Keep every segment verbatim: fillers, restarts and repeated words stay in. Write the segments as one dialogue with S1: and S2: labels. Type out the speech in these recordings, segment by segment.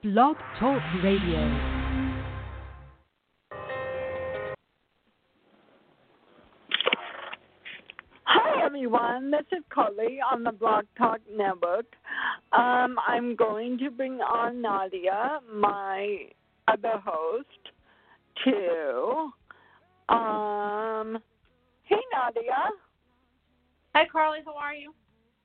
S1: Blog Talk Radio.
S2: Hi, everyone. This is Carly on the Blog Talk Network. Um, I'm going to bring on Nadia, my other host, too. Um, hey, Nadia.
S3: Hi, Carly. How are you?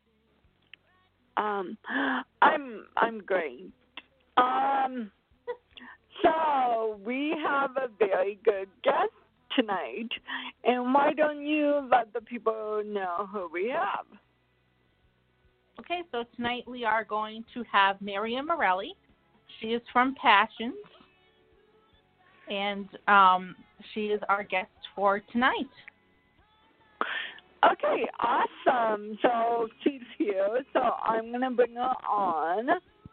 S2: Um, I'm I'm great. Um, so we have a very good guest tonight, and why don't you let the people know who we have?
S3: Okay, so tonight we are going to have Miriam Morelli. She is from Passions, and um, she is our guest for tonight.
S2: Okay, awesome. So she's here, so I'm going to bring her on.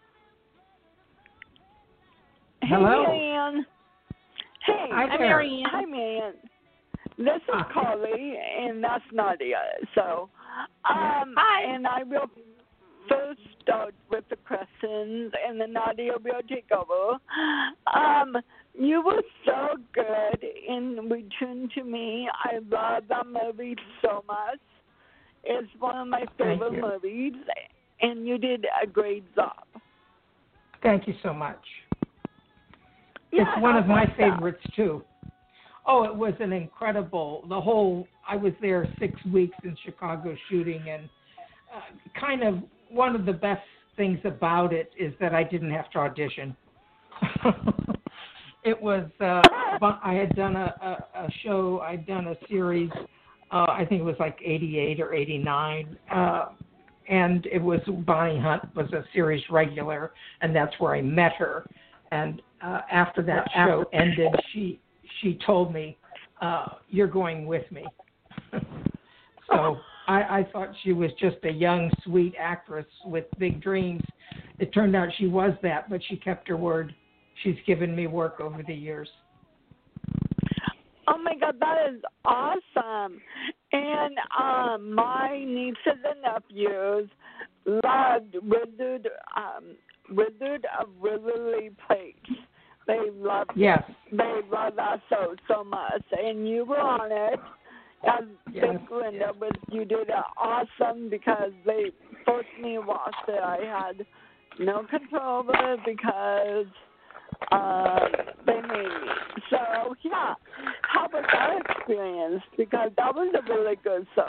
S4: Hello.
S2: Hey, Marianne. Hey.
S4: Hi,
S3: Hi, Marianne.
S2: Hi, Marianne. This is
S4: Hi.
S2: Carly, and that's Nadia. So, um,
S3: Hi.
S2: and I will first start with the questions, and then Nadia will take over. Um, you were so good in Return to Me. I love that movie so much. It's one of my
S4: Thank
S2: favorite
S4: you.
S2: movies, and you did a great job.
S4: Thank you so much.
S2: Yeah,
S4: It's one
S2: how
S4: of my
S2: was that?
S4: favorites, too. Oh, it was an incredible, the whole, I was there six weeks in Chicago shooting, and uh, kind of one of the best things about it is that I didn't have to audition. It was, uh, I had done a, a, a show, I'd done a series, uh, I think it was like eighty-eight or eighty-nine, uh, and it was Bonnie Hunt was a series regular, and that's where I met her. And uh, after that show ended, she she told me, uh, "You're going with me." So I, I thought she was just a young, sweet actress with big dreams. It turned out she was that, but she kept her word. She's given me work over the years.
S2: Oh my God, that is awesome! And um, my nieces and nephews loved Wizard, um, Wizard of Waverly Place. They loved
S4: Yes.
S2: it. They loved that show so much, and you were on it. As
S4: Yes,
S2: Big Linda
S4: yes.
S2: was, you did it awesome because they forced me to watch it. I had no control over it because um, they made me. So yeah, how was that experience? Because that was a really good show.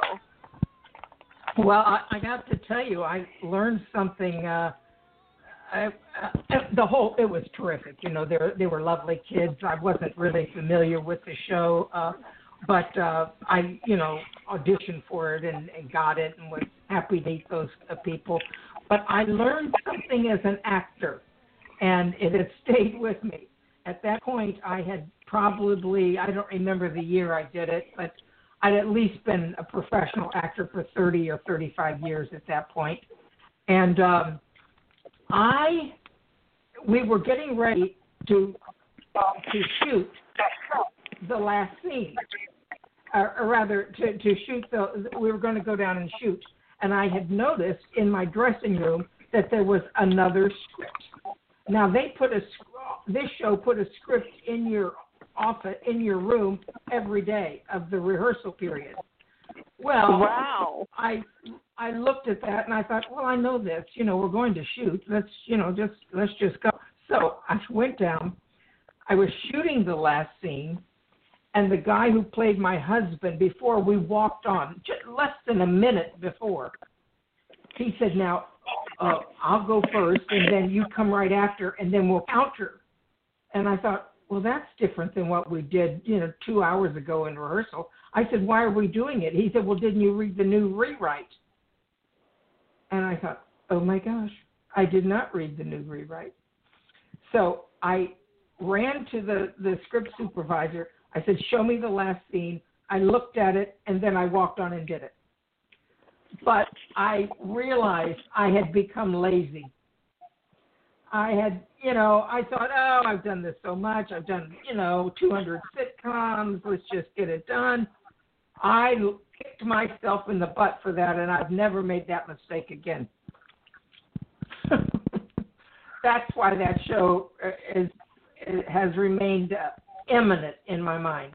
S4: Well, I, I got to tell you, I learned something. Uh, I, uh, the whole it was terrific. You know, they were, they were lovely kids. I wasn't really familiar with the show, uh, but uh, I, you know, auditioned for it and, and got it, and was happy to meet those uh, people. But I learned something as an actor, and it has stayed with me. At that point, I had probably, I don't remember the year I did it, but I'd at least been a professional actor for thirty or thirty-five years at that point. And um, I, we were getting ready to to shoot the last scene, or, or rather to, to shoot the, we were going to go down and shoot. And I had noticed in my dressing room that there was another script. Now they put a, this show put a script in your office, in your room every day of the rehearsal period. Well,
S2: Wow.
S4: I I looked at that and I thought, well, I know this. You know, we're going to shoot. Let's, you know, just let's just go. So I went down. I was shooting the last scene, and the guy who played my husband before we walked on, just less than a minute before, he said, "Now, uh, I'll go first, and then you come right after, and then we'll counter." And I thought, well, that's different than what we did, you know, two hours ago in rehearsal. I said, why are we doing it? He said, well, didn't you read the new rewrite? And I thought, oh, my gosh, I did not read the new rewrite. So I ran to the, the script supervisor. I said, show me the last scene. I looked at it, and then I walked on and did it. But I realized I had become lazy. I had, you know, I thought, oh, I've done this so much. I've done, you know, two hundred sitcoms. Let's just get it done. I kicked myself in the butt for that, and I've never made that mistake again. that's why that show is, is has remained uh, imminent in my mind.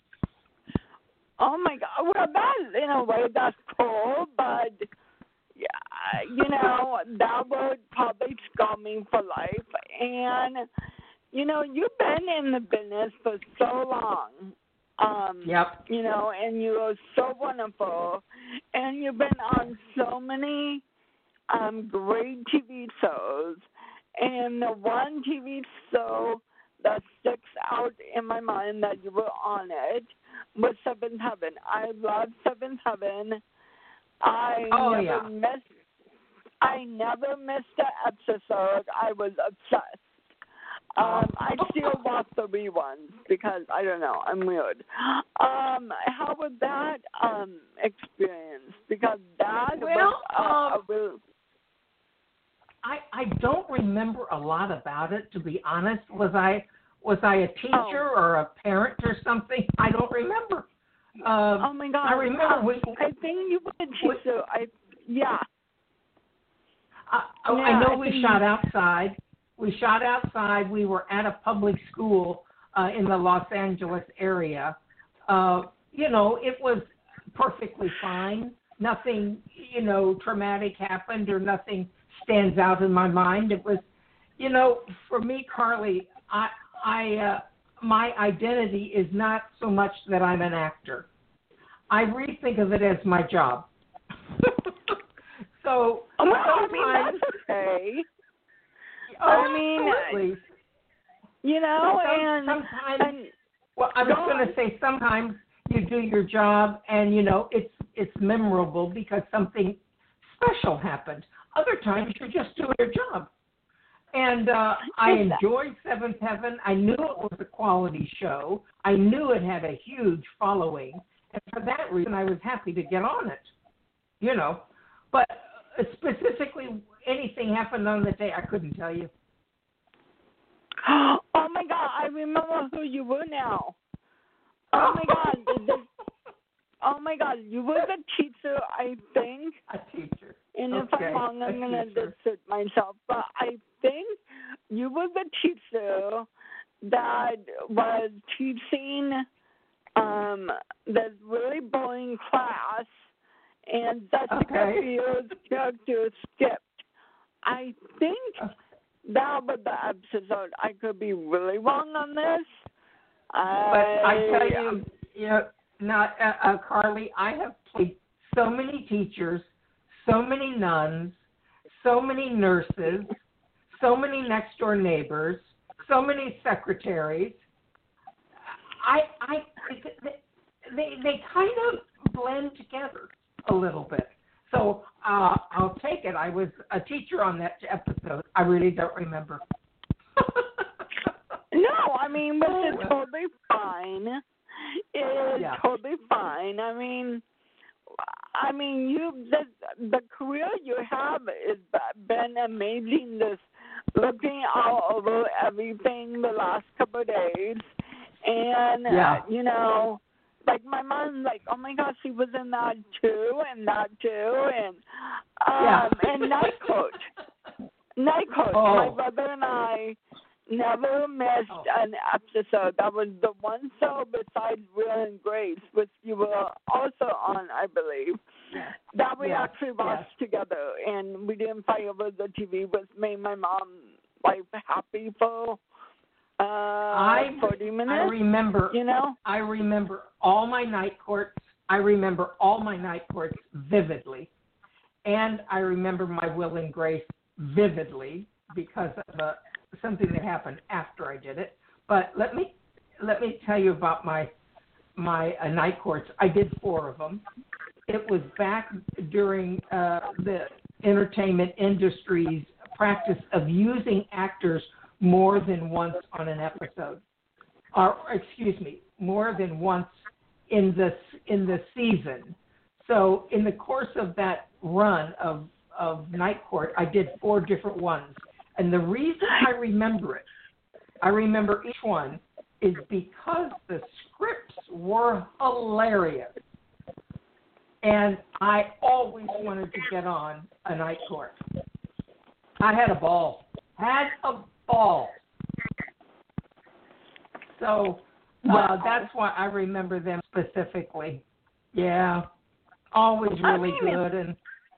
S2: Oh my God! Well, that in a way that's cool, but yeah, you know that would probably scar me for life. And you know, you've been in the business for so long. Um,
S4: yep.
S2: You know, and you are so wonderful, and you've been on so many um, great T V shows. And the one T V show that sticks out in my mind that you were on it was Seventh Heaven. I love Seventh Heaven. I
S4: oh,
S2: never
S4: yeah.
S2: missed. I never missed an episode. I was obsessed. Um, I still watch the reruns because I don't know. I'm weird. Um, how was that um experience? Because that
S4: well,
S2: was uh,
S4: um,
S2: a real.
S4: I I don't remember a lot about it, to be honest. Was I was I a teacher
S2: Oh.
S4: or a parent or something? I don't remember. Um,
S2: Oh my God!
S4: I remember
S2: um,
S4: we.
S2: I think you were a teacher. I yeah.
S4: I,
S2: yeah,
S4: I know
S2: I
S4: we
S2: think
S4: shot
S2: you...
S4: outside. We shot outside. We were at a public school uh, in the Los Angeles area. Uh, you know, it was perfectly fine. Nothing, you know, traumatic happened or nothing stands out in my mind. It was, you know, for me, Carly, I, I, uh, my identity is not so much that I'm an actor. I really think of it as my job. so
S2: Well,
S4: sometimes,
S2: I mean, that's okay.
S4: Oh,
S2: I mean,
S4: absolutely.
S2: You know,
S4: Some,
S2: and
S4: sometimes.
S2: and,
S4: well, I was going to say sometimes you do your job, and you know it's it's memorable because something special happened. Other times you're just doing your job. And uh, I enjoyed Seventh Heaven. I knew it was a quality show. I knew it had a huge following, and for that reason, I was happy to get on it. You know, but specifically, anything happened on the day, I couldn't tell you.
S2: Oh my God! I remember who you were now. Oh my God! The, oh my God! You were the teacher, I think.
S4: A teacher.
S2: And if
S4: Okay.
S2: I'm wrong, I'm
S4: A
S2: gonna
S4: teacher.
S2: dissert myself. But I think you were the teacher that was teaching um this really boring class, and Jessica
S4: Okay.
S2: Biel's character skipped. I think
S4: Okay.
S2: that was the episode. I could be really wrong on this.
S4: But
S2: I,
S4: I tell you, you know, not uh, uh, Carly. I have played so many teachers, so many nuns, so many nurses, so many next door neighbors, so many secretaries. I, I, they, they kind of blend together a little bit. So uh, I'll take it. I was a teacher on that episode. I really don't remember.
S2: No, I mean, but
S4: Oh,
S2: it's
S4: well.
S2: totally fine. It's
S4: Yeah.
S2: totally fine. I mean, I mean, you the the career you have has been amazing. This looking all over everything the last couple of days, and
S4: Yeah.
S2: uh, you know, like my mom's like, oh my gosh, she was in that too, and that too, and um,
S4: Yeah.
S2: and Night Coach, Night Coach.
S4: Oh.
S2: My brother and I never missed
S4: Oh.
S2: an episode. That was the one show besides Will and Grace, which you were also on, I believe,
S4: Yeah.
S2: that we
S4: Yeah.
S2: actually watched together, and we didn't fight over the T V, which made my mom like happy for uh
S4: I,
S2: forty
S4: I
S2: minutes.
S4: remember.
S2: You know?
S4: I remember all my night courts. I remember all my night courts vividly, and I remember my Will and Grace vividly because of a, something that happened after I did it. But let me let me tell you about my my uh, night courts. I did four of them. It was back during uh, the entertainment industry's practice of using actors more than once on an episode, or excuse me, more than once in the in the season. So in the course of that run of of Night Court, I did four different ones. And the reason I remember it, I remember each one, is because the scripts were hilarious. And I always wanted to get on a Night Court. I had a ball. had a ball. So uh, that's why I remember them specifically. Yeah, always really
S2: I mean,
S4: good. And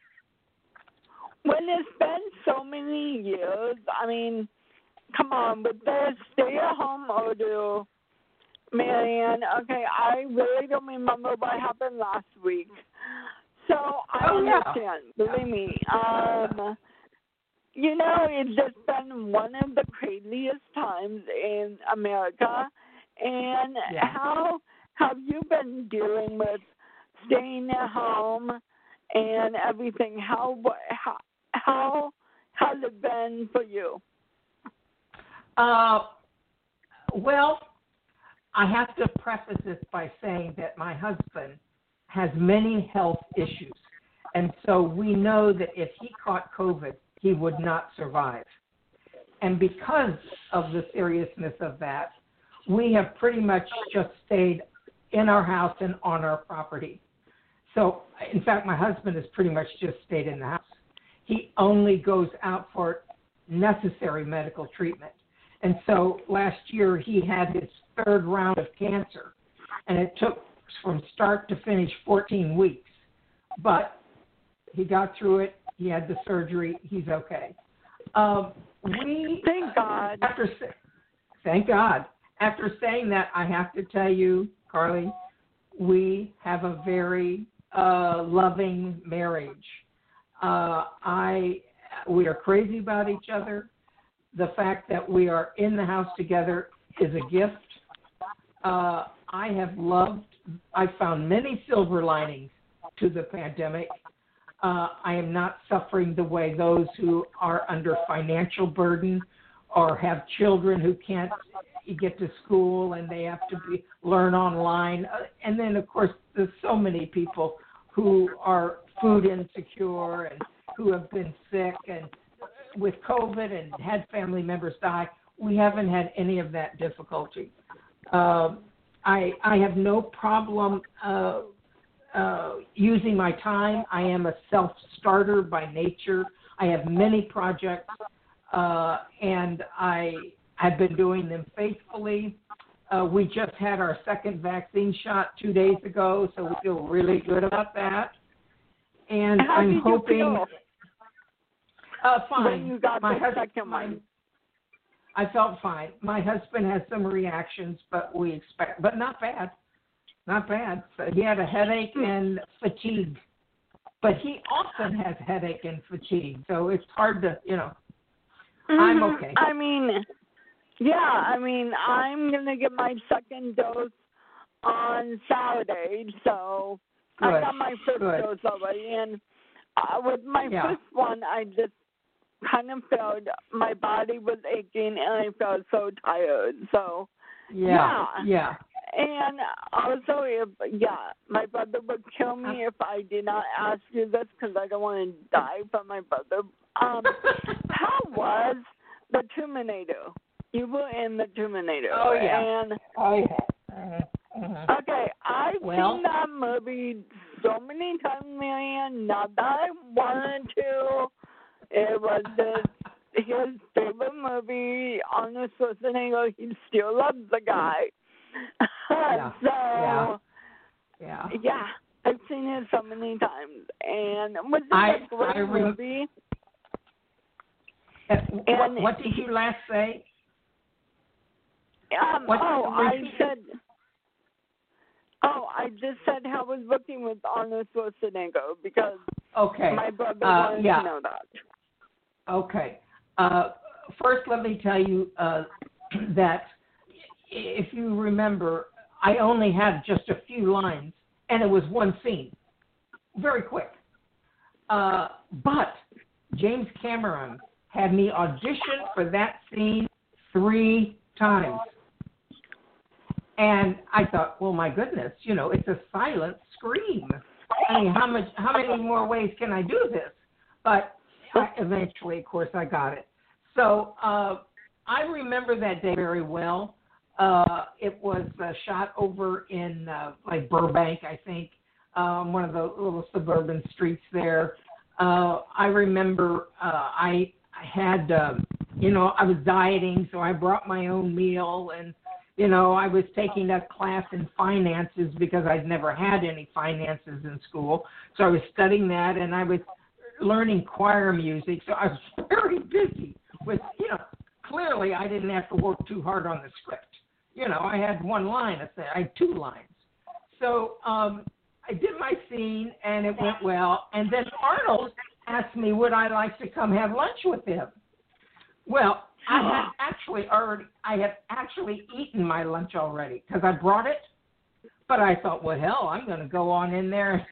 S2: when it's been so many years, I mean, come on, with the stay-at-home order, Marianne, okay, I really don't remember what happened last week. So I
S4: Oh, yeah.
S2: understand, believe me. Um, you know, it's just been one of the craziest times in America. And
S4: Yeah.
S2: how have you been dealing with staying at home and everything? How how how has it been for you?
S4: Uh, well, I have to preface this by saying that my husband has many health issues. And so we know that if he caught COVID, he would not survive. And because of the seriousness of that, we have pretty much just stayed in our house and on our property. So, in fact, my husband has pretty much just stayed in the house. He only goes out for necessary medical treatment. And so last year he had his third round of cancer, and it took from start to finish fourteen weeks. But he got through it. He had the surgery. He's okay. Um, we
S2: Thank God.
S4: After thank God. After saying that, I have to tell you, Carly, we have a very uh, loving marriage. Uh, I we are crazy about each other. The fact that we are in the house together is a gift. Uh, I have loved, I found many silver linings to the pandemic. Uh, I am not suffering the way those who are under financial burden or have children who can't get to school and they have to be, learn online. Uh, and then, of course, there's so many people who are food insecure and who have been sick and with COVID and had family members die. We haven't had any of that difficulty. Uh, I I have no problem uh, uh, using my time. I am a self-starter by nature. I have many projects, uh, and I have been doing them faithfully. Uh, we just had our second vaccine shot two days ago, so we feel really good about that. And
S2: How
S4: I'm
S2: did
S4: hoping.
S2: You feel?
S4: Uh, fine.
S2: When you got
S4: my
S2: the
S4: husband,
S2: second one.
S4: I felt fine. My husband has some reactions, but we expect, but not bad, not bad. So he had a headache and fatigue, but he often has headache and fatigue, so it's hard to, you know.
S2: Mm-hmm.
S4: I'm okay.
S2: I mean, yeah, I mean, I'm gonna get my second dose on Saturday, so
S4: Good.
S2: I got my first
S4: Good.
S2: dose already, and uh, with my
S4: Yeah.
S2: first one, I just kind of felt my body was aching and I felt so tired. So,
S4: Yeah,
S2: yeah.
S4: yeah.
S2: And also, if, yeah, my brother would kill me if I did not ask you this because I don't want to die from my brother. Um, how was the Terminator? You were in the Terminator.
S4: Oh, yeah.
S2: And,
S4: Oh, yeah. Uh-huh.
S2: okay, I've
S4: Well,
S2: seen that movie so many times, Marianne, not that I wanted to. It was just his favorite movie, Arnold Schwarzenegger. He still loves the guy.
S4: Yeah.
S2: so,
S4: yeah. Yeah.
S2: yeah, I've seen it so many times. And was it
S4: I,
S2: a great
S4: I re-
S2: movie?
S4: Uh, what,
S2: And
S4: what did you last say?
S2: Um,
S4: What-
S2: oh, I
S4: repeat.
S2: said, oh, I just said how I was working with Arnold Schwarzenegger because
S4: Okay.
S2: my brother
S4: Uh,
S2: wanted
S4: yeah.
S2: to know that.
S4: Okay. Uh, first, let me tell you uh, that if you remember, I only had just a few lines, and it was one scene, very quick. Uh, but James Cameron had me audition for that scene three times. And I thought, well, my goodness, you know, it's a silent scream. I mean, how much, how many more ways can I do this? But I, eventually, of course, I got it. So uh, I remember that day very well. Uh, it was uh, shot over in uh, like Burbank, I think, um, one of the little suburban streets there. Uh, I remember uh, I I had, um, you know, I was dieting, so I brought my own meal, and, you know, I was taking a class in finances because I'd never had any finances in school. So I was studying that, and I was learning choir music. So I was very busy with, you know, clearly I didn't have to work too hard on the script. You know, I had one line, I had two lines. So um, I did my scene, and it went well. And then Arnold asked me, would I like to come have lunch with him? Well, I had actually already, I had actually eaten my lunch already because I brought it. But I thought, well, hell, I'm going to go on in there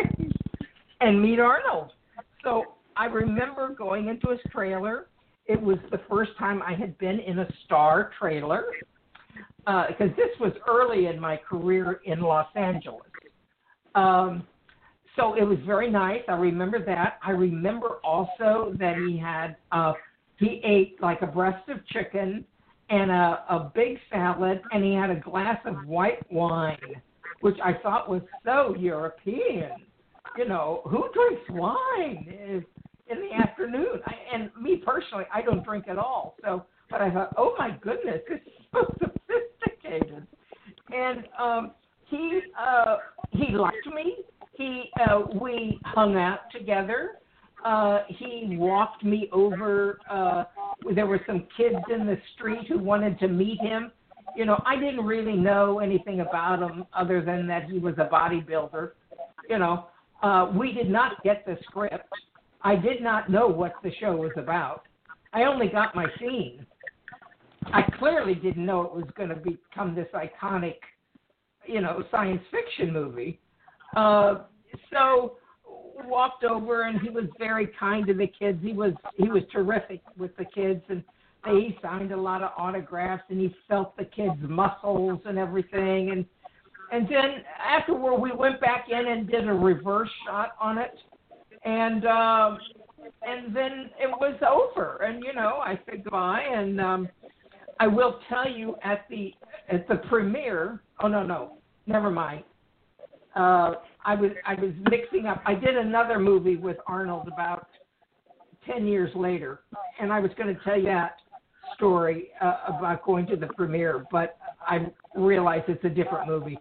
S4: and meet Arnold. So I remember going into his trailer. It was the first time I had been in a star trailer because uh, this was early in my career in Los Angeles. Um, so it was very nice. I remember that. I remember also that he had, uh, he ate like a breast of chicken and a, a big salad, and he had a glass of white wine, which I thought was so European. You know, who drinks wine in the afternoon? I, and me personally, I don't drink at all. So, but I thought, oh my goodness, this is so sophisticated. And um, he uh, he liked me. He uh, we hung out together. Uh, he walked me over. Uh, there were some kids in the street who wanted to meet him. You know, I didn't really know anything about him other than that he was a bodybuilder. You know, uh, we did not get the script. I did not know what the show was about. I only got my scene. I clearly didn't know it was going to become this iconic, you know, science fiction movie. Uh, so walked over, and he was very kind to the kids. He was he was terrific with the kids, and he signed a lot of autographs, and he felt the kids' muscles and everything. And and then afterward, we went back in and did a reverse shot on it, and um, and then it was over. And you know, I said goodbye, and um, I will tell you at the at the premiere. Oh no no, never mind. Uh, I was I was mixing up. I did another movie with Arnold about ten years later, and I was going to tell you that story uh, about going to the premiere, but I realized it's a different movie.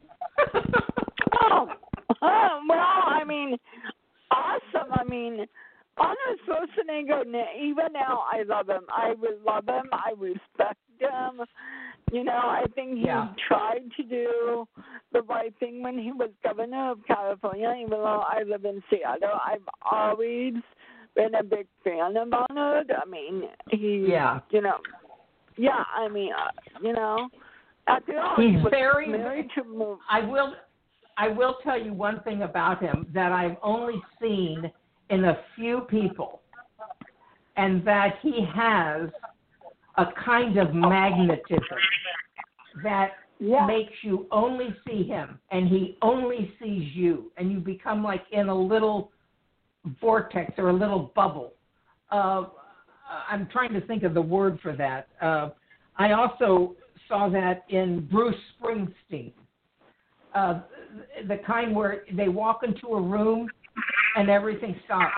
S2: oh, oh, well, I mean, awesome. I mean, Arnold Schwarzenegger, even now, I love him. I would love him. I respect him. You know, I think he
S4: yeah.
S2: tried to do the right thing when he was governor of California, even though I live in Seattle. I've always been a big fan of Arnold. I mean, he,
S4: yeah.
S2: you know, yeah, I mean, uh, you know, after all,
S4: he's
S2: he was
S4: very,
S2: married to move.
S4: I will, I will tell you one thing about him that I've only seen in a few people, and that he has a kind of magnetism that
S2: yeah.
S4: makes you only see him, and he only sees you, and you become like in a little vortex or a little bubble. Uh, I'm trying to think of the word for that. Uh, I also saw that in Bruce Springsteen, uh, the kind where they walk into a room and everything stops.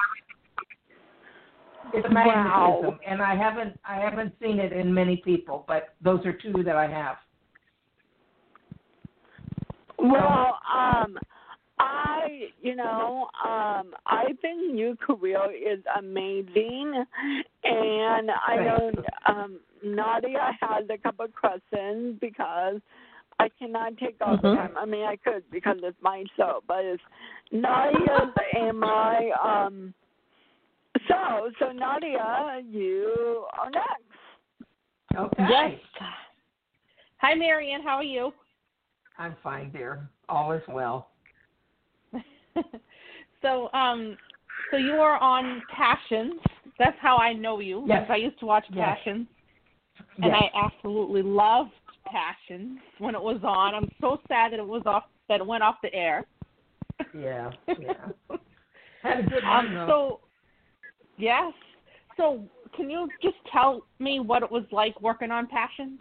S4: It's magnetism,
S2: wow.
S4: and I haven't I haven't seen it in many people, but those are two that I have.
S2: Well, um, I, you know, um, I think your career is amazing, and I know um, Nadia has a couple of questions because I cannot take all
S4: mm-hmm.
S2: the time. I mean, I could because it's my show, but it's Nadia's and my. Um, so, so Nadia, you are next.
S4: Okay.
S3: Yes. Hi, Marianne. How are you?
S4: I'm fine, dear. All is well.
S3: so, um, so you are on Passions. That's how I know you.
S4: Yes.
S3: I used to watch
S4: yes.
S3: Passions,
S4: yes.
S3: and I absolutely loved Passions when it was on. I'm so sad that it was off. That it went off the air.
S4: Yeah. Yeah. Had a good
S3: um,
S4: one, though.
S3: So, yes. So, can you just tell me what it was like working on Passions?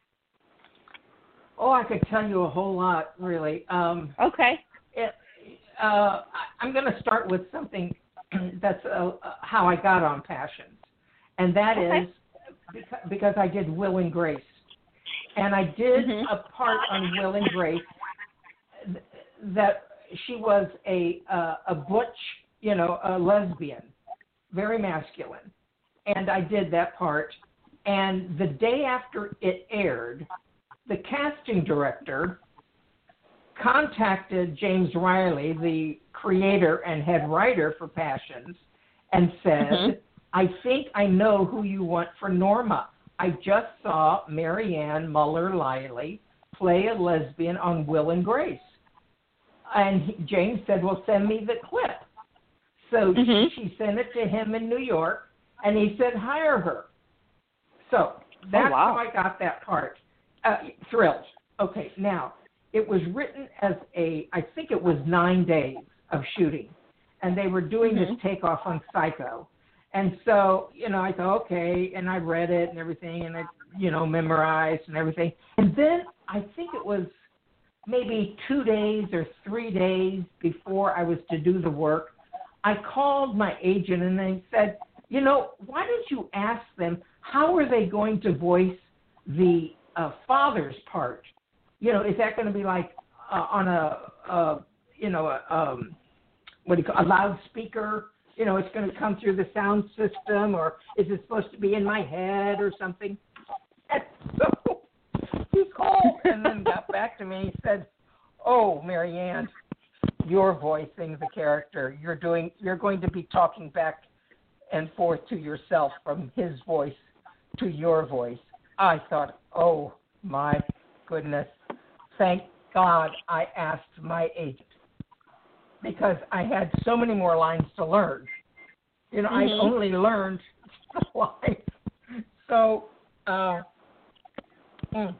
S4: Oh, I could tell you a whole lot, really. Um,
S3: okay.
S4: It, uh, I'm going to start with something that's uh, how I got on Passions. and that
S3: Okay.
S4: is because, because I did Will and Grace. And I did
S3: Mhm.
S4: a part on Will and Grace th- that she was a uh, a butch, you know, a lesbian, very masculine. And I did that part. And the day after it aired, the casting director contacted James Riley, the creator and head writer for Passions, and said,
S3: Mhm.
S4: I think I know who you want for Norma. I just saw Marianne Muller-Liley play a lesbian on Will and Grace. And he, James said, well, send me the clip. So
S3: Mhm.
S4: she, she sent it to him in New York, and he said, hire her. So that's
S3: Oh, wow.
S4: how I got that part. Uh, thrilled. Okay, now, it was written as a, I think it was nine days of shooting, and they were doing
S3: Mhm.
S4: this takeoff on Psycho. And so, you know, I thought, okay, and I read it and everything, and I, you know, memorized and everything. And then I think it was maybe two days or three days before I was to do the work, I called my agent and I said, you know, why don't you ask them how are they going to voice the uh, father's part? You know, is that going to be like uh, on a, uh, you know, a, um, what do you call a loudspeaker? You know, it's going to come through the sound system, or is it supposed to be in my head or something? And so he called and then got back to me. He said, "Oh, Marianne, you're voicing the character. You're doing. You're going to be talking back and forth to yourself from his voice to your voice." I thought, "Oh my goodness! Thank God I asked my agent." Because I had so many more lines to learn. You know,
S3: Mhm.
S4: I only learned the lines. So, uh, mm.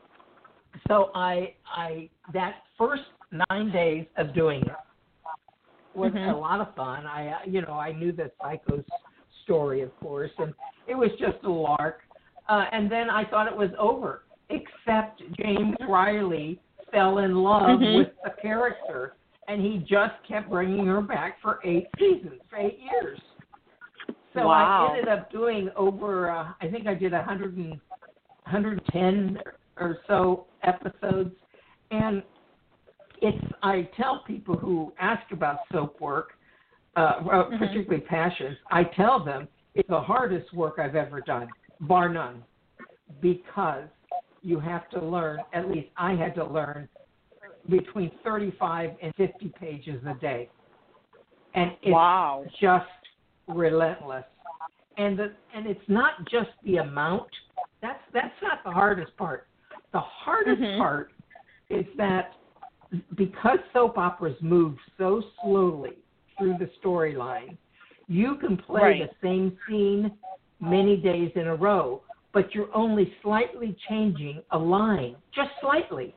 S4: so I, I, that first nine days of doing it was
S3: Mhm.
S4: a lot of fun. I, uh, you know, I knew the Psycho's story, of course, and it was just a lark. Uh, and then I thought it was over, except James Riley fell in love
S3: Mhm.
S4: with the character. And he just kept bringing her back for eight seasons, for eight years. So
S3: Wow.
S4: I ended up doing over, uh, I think I did one hundred, one hundred ten or so episodes. And it's, I tell people who ask about soap work, uh,
S3: Mhm.
S4: particularly Passions, I tell them it's the hardest work I've ever done, bar none, because you have to learn, at least I had to learn, between thirty-five and fifty pages a day. And it's
S3: Wow.
S4: just relentless. And the, and it's not just the amount. That's that's not the hardest part. The hardest
S3: Mhm.
S4: part is that because soap operas move so slowly through the storyline, you can play
S3: Right.
S4: the same scene many days in a row, but you're only slightly changing a line, just slightly.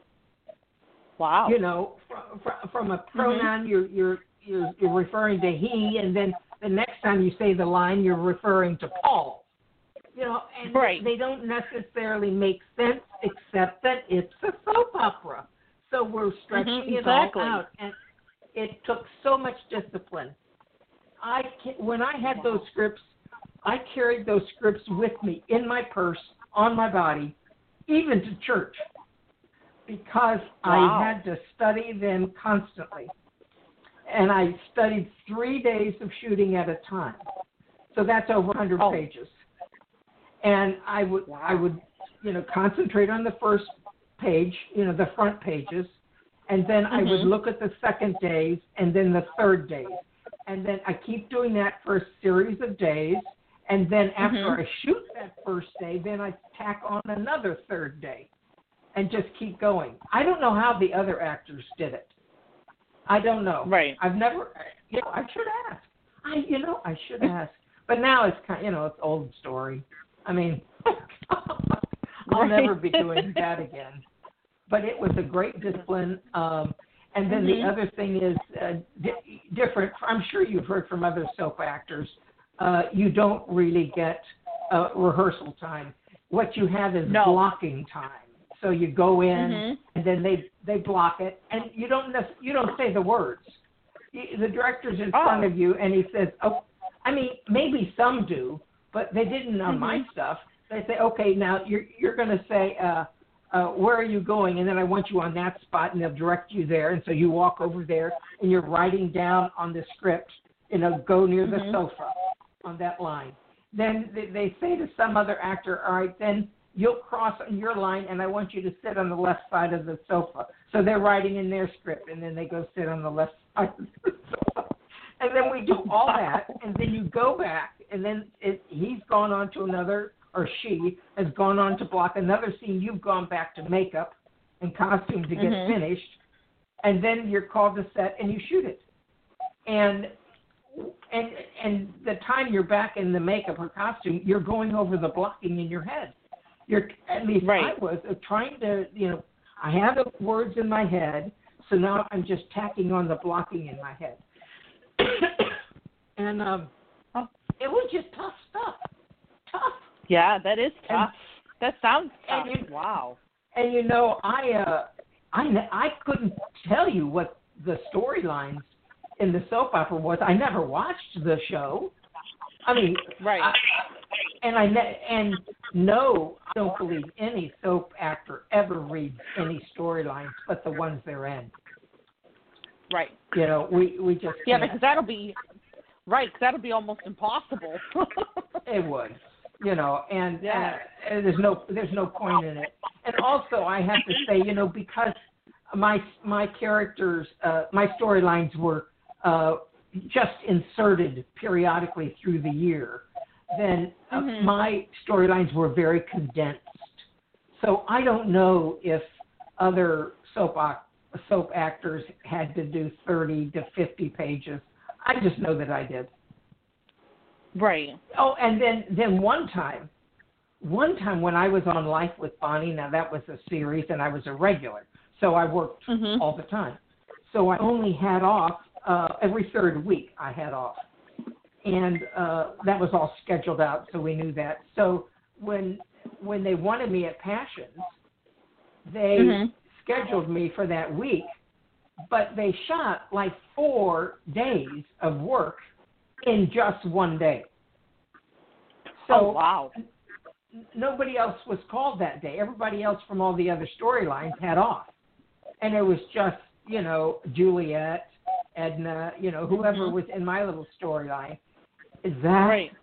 S3: Wow.
S4: You know, from, from a pronoun, you're, you're you're you're referring to he, and then the next time you say the line, you're referring to Paul. You know, and
S3: Right.
S4: they don't necessarily make sense, except that it's a soap opera. So we're stretching
S3: Mhm,
S4: it all
S3: exactly.
S4: out, and it took so much discipline. I ca- when I had those scripts, I carried those scripts with me in my purse, on my body, even to church, because
S3: Wow.
S4: I had to study them constantly. And I studied three days of shooting at a time. So that's over one hundred
S3: Oh.
S4: pages. And I would,
S3: Wow.
S4: I would, you know, concentrate on the first page, you know, the front pages, and then I would
S3: Mhm.
S4: look at the second days and then the third days. And then I keep doing that for a series of days. And then after
S3: Mhm.
S4: I shoot that first day, then I tack on another third day and just keep going. I don't know how the other actors did it. I don't know.
S3: Right.
S4: I've never, you know, I should ask. I, you know, I should ask. But now it's kind, you know, it's old story. I mean, I'll
S3: Right.
S4: never be doing that again. But it was a great discipline. Um, and then the
S3: Mhm.
S4: other thing is uh, di- different. I'm sure you've heard from other soap actors. Uh, you don't really get uh, rehearsal time. What you have is
S3: No.
S4: blocking time. So you go in,
S3: Mhm.
S4: and then they they block it, and you don't nec- you don't say the words. You- The director's in
S3: Oh.
S4: front of you, and he says, "Oh, I mean, maybe some do, but they didn't on
S3: Mhm.
S4: my stuff. They say, okay, now you're you're going to say, uh, uh, where are you going? And then I want you on that spot, and they'll direct you there. And so you walk over there, and you're writing down on the script, you know, go near the
S3: Mhm.
S4: sofa on that line. Then they, they say to some other actor, all right, then you'll cross on your line, and I want you to sit on the left side of the sofa. So they're writing in their script, and then they go sit on the left side of the sofa. And then we do all that, and then you go back, and then it, he's gone on to another, or she has gone on to block another scene. You've gone back to makeup and costume to get
S3: Mhm.
S4: finished, and then you're called to set, and you shoot it. And and and the time you're back in the makeup or costume, you're going over the blocking in your head. You're at least
S3: Right.
S4: I was uh, trying to, you know, I have the words in my head, so now I'm just tacking on the blocking in my head. and um,
S3: Oh.
S4: it was just tough stuff. Tough.
S3: Yeah, that is tough.
S4: And-
S3: that sounds tough.
S4: and you-
S3: Wow.
S4: And you know, I uh, I I couldn't tell you what the storylines in the soap opera was. I never watched the show. I mean,
S3: Right.
S4: I, and I ne- and no, I don't believe any soap actor ever reads any storylines but the ones they're in.
S3: Right.
S4: You know, we we just
S3: Yeah,
S4: can't.
S3: because that'll be right. Because that'll be almost impossible.
S4: It would, you know, and,
S3: Yeah.
S4: uh, and there's no there's no point in it. And also, I have to say, you know, because my my characters, uh, my storylines were uh, just inserted periodically through the year, then uh,
S3: Mhm.
S4: my storylines were very condensed. So I don't know if other soap oc- soap actors had to do thirty to fifty pages. I just know that I did.
S3: Right.
S4: Oh, and then, then one time, one time when I was on Life with Bonnie, now that was a series and I was a regular, so I worked
S3: Mhm.
S4: all the time. So I only had off uh, every third week. I had off, and uh, that was all scheduled out, so we knew that. So when when they wanted me at Passions, they
S3: Mhm.
S4: scheduled me for that week, but they shot like four days of work in just one day. So
S3: Oh wow.
S4: n- nobody else was called that day. Everybody else from all the other storylines had off. And it was just, you know, Juliet, Edna, you know, whoever
S3: Mhm.
S4: was in my little storyline. That,
S3: Right.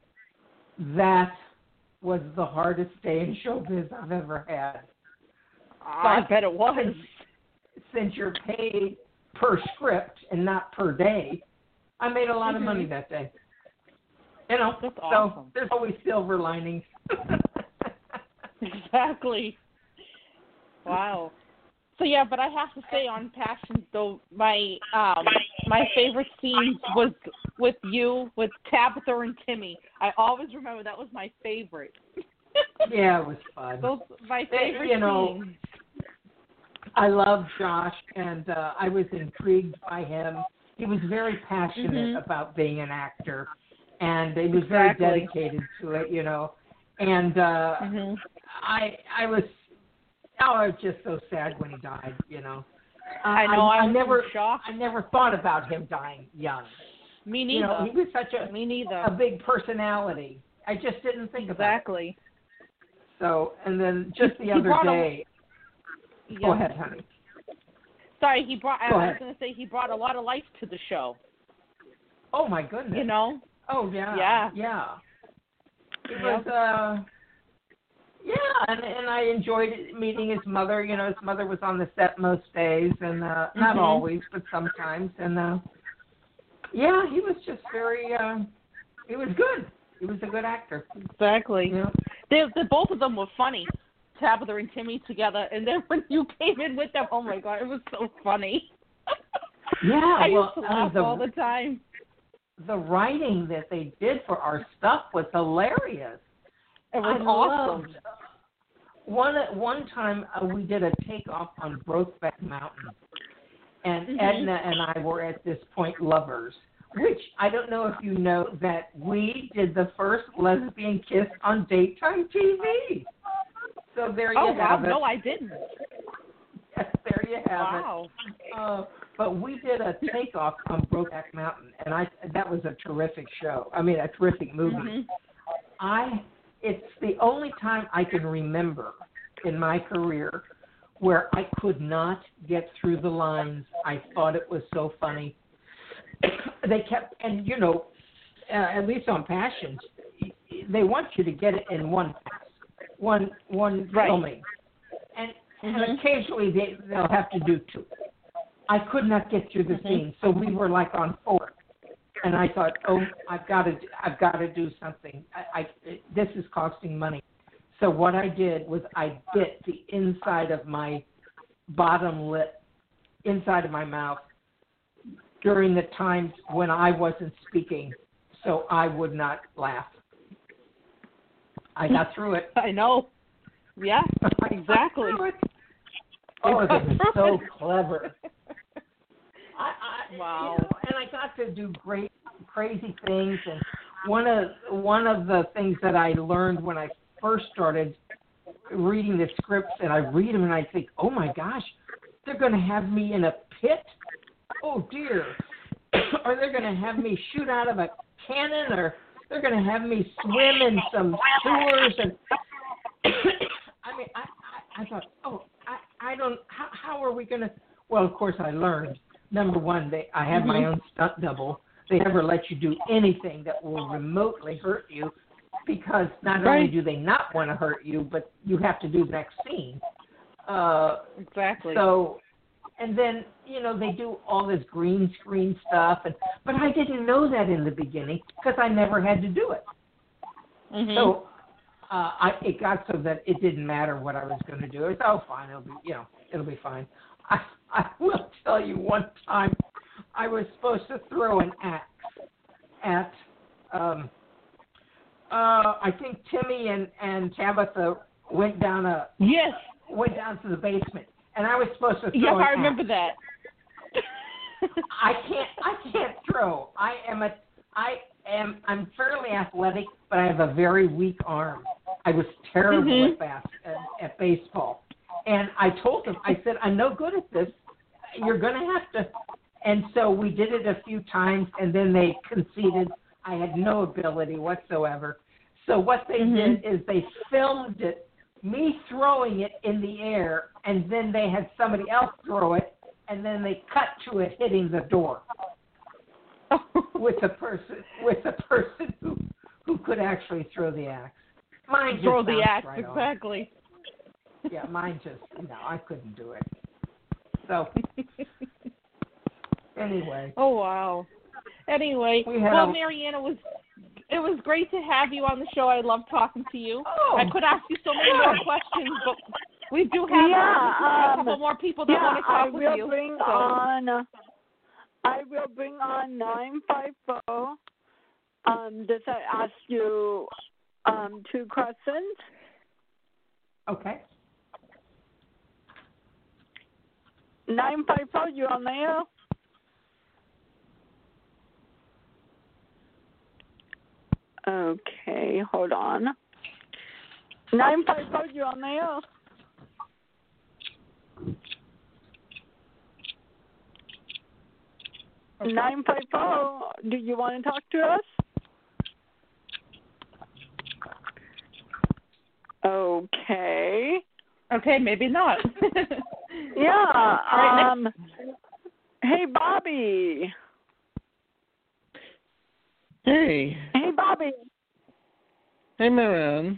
S4: that was the hardest day in showbiz I've ever had.
S3: I
S4: But-
S3: bet it was.
S4: Since you're paid per script and not per day, I made a lot of
S3: Mhm.
S4: money that day. You know,
S3: That's
S4: so
S3: awesome.
S4: there's always silver linings.
S3: Exactly. Wow. So yeah, but I have to say on Passions though, my um my favorite scenes was with you, with Tabitha and Timmy. I always remember that was my favorite.
S4: Yeah, it was fun.
S3: Those my
S4: They-
S3: favorite
S4: you know,
S3: scenes.
S4: I love Josh, and uh, I was intrigued by him. He was very passionate
S3: Mhm.
S4: about being an actor, and he was very
S3: Exactly.
S4: dedicated to it, you know. And uh,
S3: Mhm.
S4: I, I was, oh, I was just so sad when he died, you know. Uh,
S3: I know. I,
S4: I,
S3: was
S4: never,
S3: shocked.
S4: I never thought about him dying young.
S3: Me
S4: You
S3: neither.
S4: know, he was such a
S3: Me neither.
S4: a big personality. I just didn't think about it.
S3: Exactly.
S4: So, and then just the
S3: He
S4: other
S3: brought a-
S4: day. Go
S3: Yeah.
S4: ahead, honey.
S3: Sorry, he brought. I
S4: Go
S3: was
S4: ahead.
S3: going to say he brought a lot of life to the show.
S4: Oh my goodness.
S3: You know.
S4: Oh yeah.
S3: Yeah.
S4: Yeah. It
S3: Yep.
S4: was uh yeah, and and I enjoyed meeting his mother. You know, his mother was on the set most days, and uh not
S3: Mhm.
S4: always, but sometimes. And uh yeah, he was just very. uh He was good. He was a good actor.
S3: Exactly.
S4: You know?
S3: They, they, both of them were funny, Tabitha and Timmy together. And then when you came in with them, oh my God, it was so funny.
S4: Yeah.
S3: I
S4: well,
S3: used to
S4: I mean,
S3: laugh
S4: the,
S3: all the time.
S4: the writing that they did for our stuff was hilarious.
S3: It was
S4: I
S3: awesome.
S4: loved- One one time uh, we did a takeoff on Brokeback Mountain, and
S3: Mhm.
S4: Edna and I were at this point lovers. Which I don't know if you know that we did the first lesbian kiss on daytime T V. So there you
S3: Oh wow,
S4: have it.
S3: no, I didn't.
S4: Yes, there you have
S3: Wow.
S4: it. Uh, but we did a takeoff on Brokeback Mountain, and I that was a terrific show. I mean, a terrific movie.
S3: Mhm.
S4: I it's the only time I can remember in my career where I could not get through the lines. I thought it was so funny. They kept, and you know, uh, at least on Passions, they want you to get it in one pass, one one
S3: right. filming,
S4: and,
S3: mm-hmm.
S4: and occasionally they they'll have to do two. I could not get through the mm-hmm. scene, so we were like on four. And I thought, oh, I've got to, I've got to do something. I, I, this is costing money. So what I did was I bit the inside of my bottom lip, inside of my mouth, during the times when I wasn't speaking, so I would not laugh. I got through it.
S3: I know. Yeah, exactly.
S4: Oh, this is so clever. I, I,
S3: wow.
S4: You know, and I got to do great, crazy things. And one of one of the things that I learned when I first started reading the scripts, and I read them and I think, oh my gosh, they're going to have me in a pit? Oh dear. Or they're going to have me shoot out of a cannon, or they're going to have me swim in some sewers. And I mean, I, I, I thought, oh, I, I don't, how, how are we going to, well, of course I learned. Number one, they, I have mm-hmm. my own stunt double. They never let you do anything that will remotely hurt you, because not
S3: right.
S4: only do they not want to hurt you, but you have to do the next scene. Uh,
S3: exactly.
S4: So, and then, you know, they do all this green screen stuff, and but I didn't know that in the beginning because I never had to do it.
S3: Mm-hmm.
S4: So uh, I, it got so that it didn't matter what I was going to do. It's oh fine, it'll be you know it'll be fine. I I will tell you one time I was supposed to throw an axe at um, uh, I think Timmy and, and Tabitha went down a
S3: yes
S4: went down to the basement, and I was supposed to throw
S3: yes
S4: an
S3: I remember
S4: axe.
S3: that.
S4: I can't I can't throw. I am a I am I'm fairly athletic, but I have a very weak arm. I was terrible
S3: mm-hmm.
S4: at bas- at, at baseball. And I told them, I said, I'm no good at this. You're going to have to. And so we did it a few times, and then they conceded. I had no ability whatsoever. So what they mm-hmm. did is they filmed it, me throwing it in the air, and then they had somebody else throw it, and then they cut to it hitting the door with the person with the person who, who could actually throw the axe. Mine just
S3: throw the axe,
S4: right
S3: exactly.
S4: On. Yeah, mine just, no, I couldn't do it. So, anyway.
S3: Oh, wow. Anyway,
S4: we
S3: well,
S4: a,
S3: Marianne, it was, it was great to have you on the show. I love talking to you.
S4: Oh,
S3: I could ask you so many more questions, but we do have,
S2: yeah,
S3: a
S2: um,
S3: couple more people that
S2: yeah,
S3: want to talk
S2: I
S3: with
S2: will
S3: you.
S2: Bring
S3: so.
S2: on, I will bring on nine five four. Um, does I ask you um, two questions?
S4: Okay.
S2: nine five four, you on there? Okay, hold on. nine five four, you on there? Okay. nine five four, do you want to talk to us? Okay.
S3: Okay, maybe not.
S2: yeah.
S3: Right,
S2: um, hey, Bobby.
S5: Hey.
S2: Hey, Bobby.
S5: Hey, Marianne.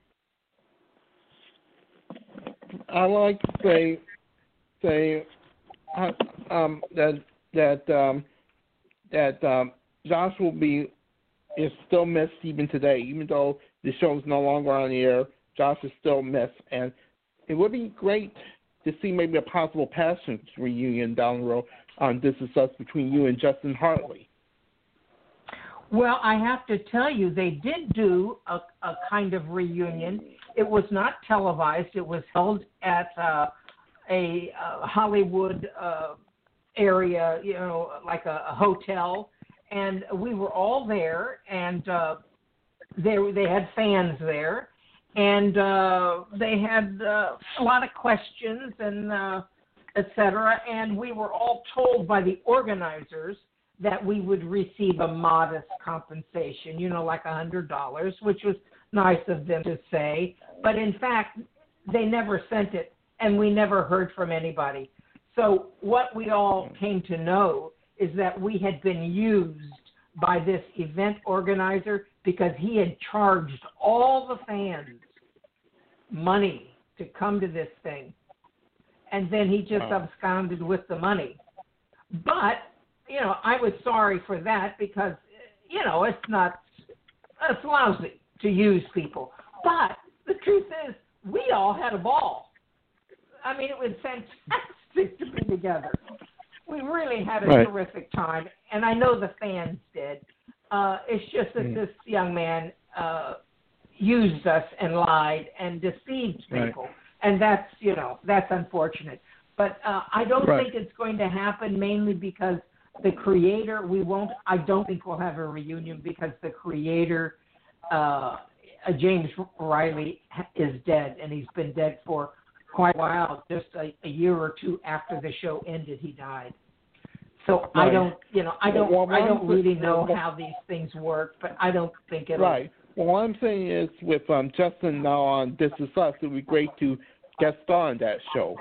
S5: I like to say, say, uh, um, that that um, that um, Josh will be is still missed even today, even though the show is no longer on the air. Josh is still missed, and it would be great to see maybe a possible Passions reunion down the road on This Is Us between you and Justin Hartley.
S4: Well, I have to tell you, they did do a, a kind of reunion. It was not televised. It was held at uh, a uh, Hollywood uh, area, you know, like a, a hotel, and we were all there, and uh, they they had fans there. And uh, they had uh, a lot of questions and uh, et cetera. And we were all told by the organizers that we would receive a modest compensation, you know, like one hundred dollars, which was nice of them to say, but in fact, they never sent it, and we never heard from anybody. So what we all came to know is that we had been used by this event organizer because he had charged all the fans money to come to this thing. And then he just
S5: wow.
S4: absconded with the money. But, you know, I was sorry for that because, you know, it's not, it's lousy to use people. But the truth is, we all had a ball. I mean, it was fantastic to be together. We really had a
S5: right.
S4: terrific time, and I know the fans did. Uh, it's just that mm. this young man uh, used us and lied and deceived people, right. and that's, you know, that's unfortunate. But uh, I don't
S5: right.
S4: think it's going to happen mainly because the creator, we won't, I don't think we'll have a reunion because the creator, uh, James Riley, is dead, and he's been dead for quite a while. Just a, a year or two after the show ended, he died. So right. I don't, you know, I don't, well, I don't really know well, how these things work, but I don't think it'll.
S5: Right. Well, what I'm saying is, with um, Justin now on This Is Us, it would be great to guest star on that show.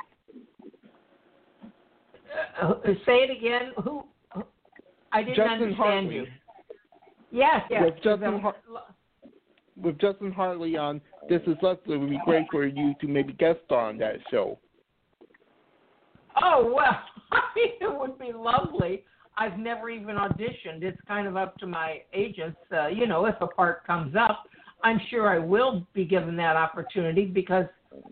S4: Uh, say it again. Who? who I didn't
S5: Justin
S4: understand
S5: Hartley.
S4: you. Yes, yes.
S5: With Justin, Har- with Justin Hartley on This Is Us, it would be great for you to maybe guest star on that show.
S4: Oh, well, I mean, it would be lovely. I've never even auditioned. It's kind of up to my agents. Uh, you know, if a part comes up, I'm sure I will be given that opportunity because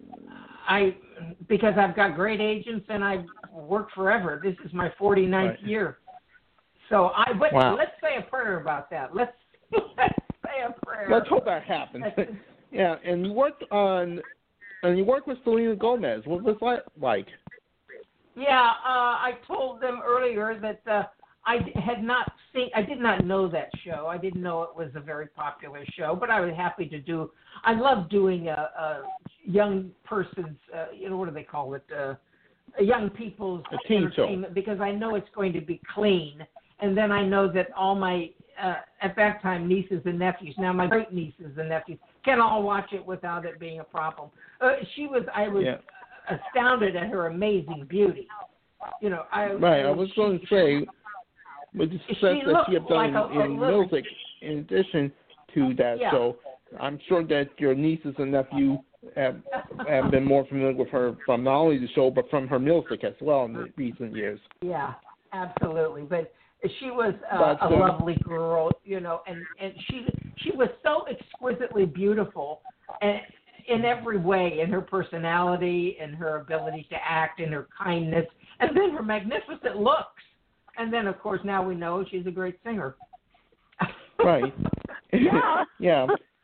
S4: I because I've got great agents and I've worked forever. This is my forty-ninth right. year. So I but
S5: wow.
S4: let's say a prayer about that. Let's let's say a prayer.
S5: Let's hope that happens. Yeah, and you worked on and you worked with Selena Gomez. What was that like?
S4: Yeah, uh, I told them earlier that uh, I had not seen, I did not know that show. I didn't know it was a very popular show, but I was happy to do, I love doing a, a young person's, uh, you know, what do they call it, uh, a young people's
S5: a teen
S4: entertainment
S5: show.
S4: Because I know it's going to be clean. And then I know that all my, uh, at that time, nieces and nephews, now my great nieces and nephews, can all watch it without it being a problem. Uh, she was, I was... Yeah. astounded at her amazing beauty. You know, I
S5: right. I was she, going to say, with the success that she had done like a, in a music, in addition to that
S4: yeah.
S5: show, I'm sure that your nieces and nephew have have been more familiar with her from not only the show but from her music as well in the recent years.
S4: Yeah, absolutely. But she was uh,
S5: but,
S4: a
S5: um,
S4: lovely girl, you know, and and she she was so exquisitely beautiful and. in every way, in her personality, in her ability to act, in her kindness, and then her magnificent looks. And then, of course, now we know she's a great singer.
S5: Right.
S2: Yeah.
S5: Yeah.